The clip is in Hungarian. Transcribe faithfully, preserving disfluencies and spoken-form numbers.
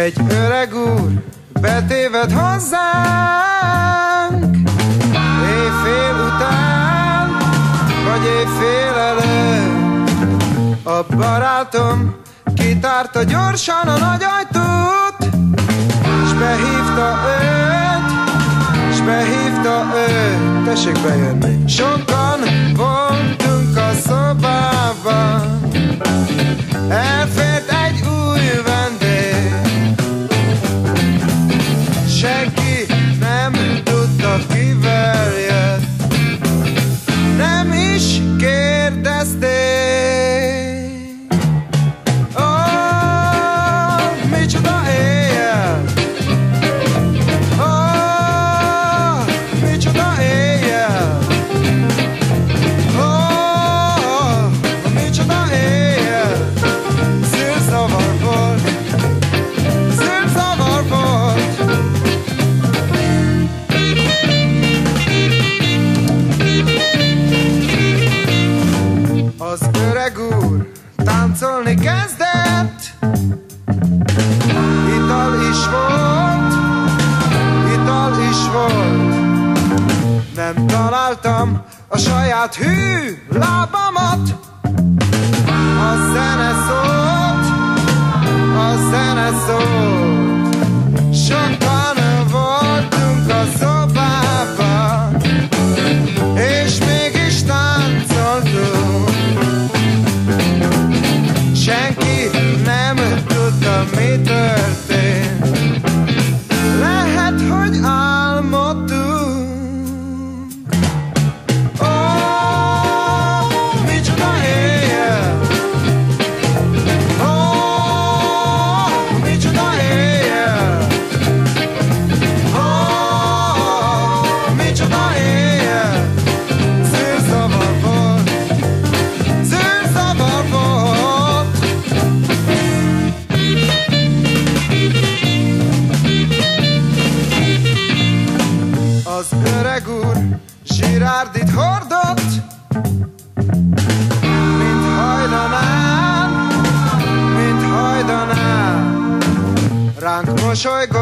Egy öreg úr betéved hozzánk, éjfél után, vagy éjfél előtt. A barátom kitárta gyorsan a nagy ajtót, s behívta őt, s behívta őt. Tessék bejönni. Sokan voltunk a szobában, elfért egy új vendég. Senki nem tudta, kivel jött, nem is kérdezték. Ó, micsoda éjjel! Ó, micsoda éjjel! Ó, micsoda éjjel! Zűrzavar volt, zűrzavar volt. Az öreg úr táncolni kezdett, ital is volt, ital is volt. Nem találtam a saját hű lábamat. A zene szólt, a zene szólt. Sokan voltunk a szobában, és mégis táncoltunk. Senki nem tudta, mi történt. Lehet, hogy álmodtunk. Ó, micsoda éjjel! Ó, micsoda éjjel! Ó, micsoda éjjel! Zűrzavar volt, zűrzavar volt. Az öreg úr zsirárdit hordott, mint hajdanán, mint hajdanán. Ránk mosolygott,